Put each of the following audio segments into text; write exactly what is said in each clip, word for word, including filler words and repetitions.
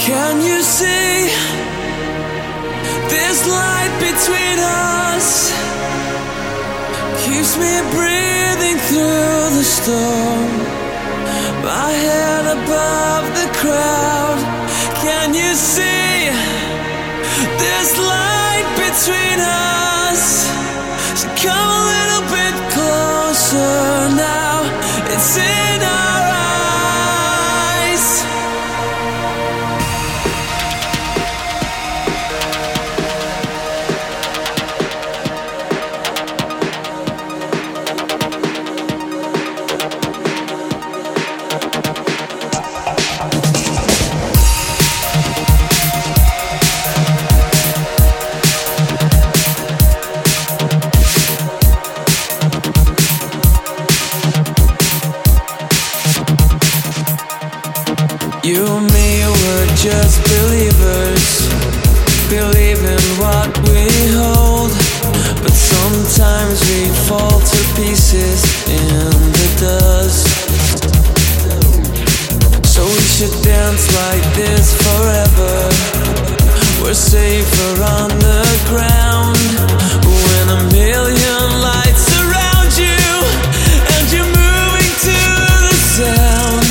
Can you see this light between us? Keeps me breathing through the storm, my head above the crowd. Can you see this light between us? So come a little bit closer now. It's in our eyes. You and me were just believers, believe in what we hold, but sometimes we fall to pieces in the dust. So we should dance like this forever. We're safer on the ground when a million lights surround you and you're moving to the sound.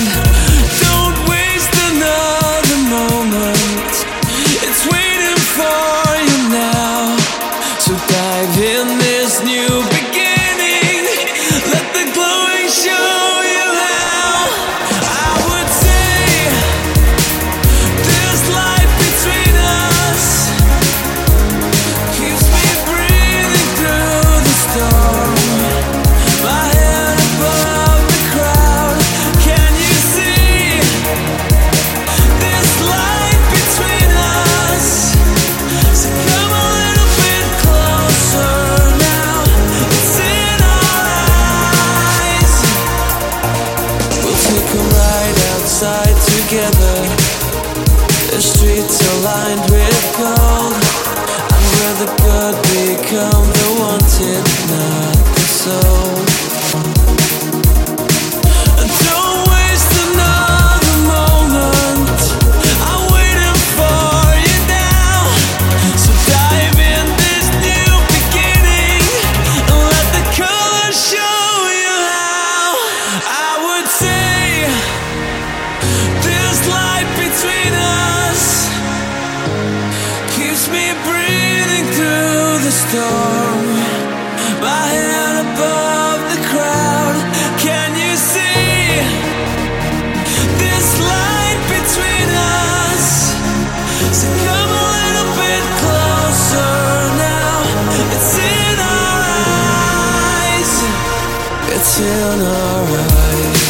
Dive in this new beginning. Let the glowing show you how. I would say this light between us keeps me breathing through the storm, my head above the crowd. Can you see this light between us? So come on. Together, the streets are lined with gold, and where the good become the wanted, not the soul. And don't waste another moment, I'm waiting for you now. So dive in this new beginning and let the colors show you how. I would say this light between us keeps me breathing through the storm, my head above the crowd. Can you see this light between us? So come a little bit closer now. It's in our eyes. It's in our eyes.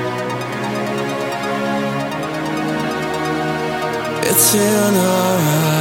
It's in our eyes.